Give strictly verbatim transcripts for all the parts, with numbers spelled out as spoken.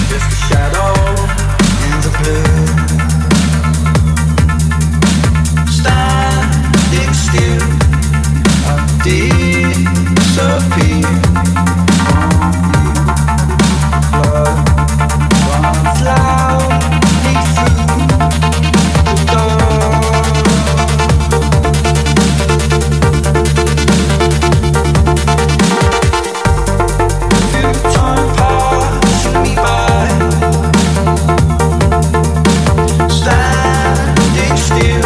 just a shadow in the blue. Standing still, I disappear. Blood runs loudly through the dark. Feel time passing me by. Standing still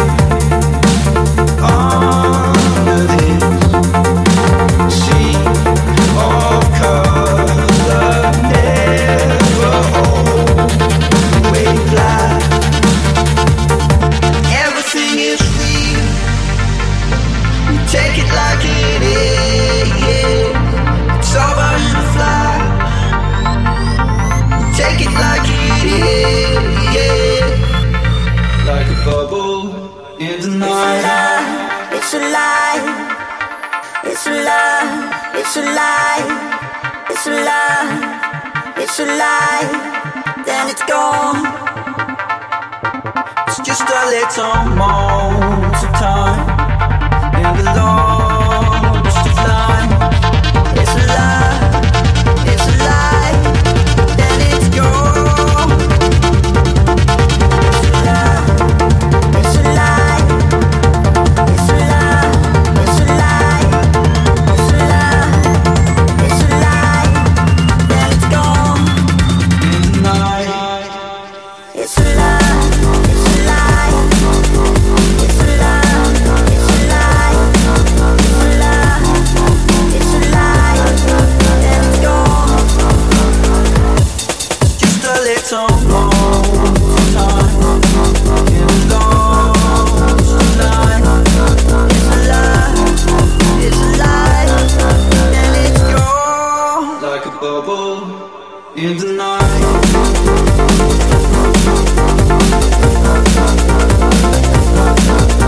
under this sea of color, never always black. Everything is real. We take it like it is. It's over in a flash. We take it like it is. Like a bubble in the night. It's a lie, it's a lie, it's a lie, it's a lie, it's a lie, then it's gone. It's just a little moment of time in the longest of line. It's a lie, it's a lie, then it's gone. It's a lie, it's a lie, it's a lie, it's a lie, it's a lie, it's a lie, then it's gone. In the night, It's a lie, it's a lie, it's a lie, it's a lie, it's a lie, it's a lie, then it's gone. it's just a little moment of time in the longest of line. It's a lie, it's a lie, then it's gone. Like a bubble in the night. It's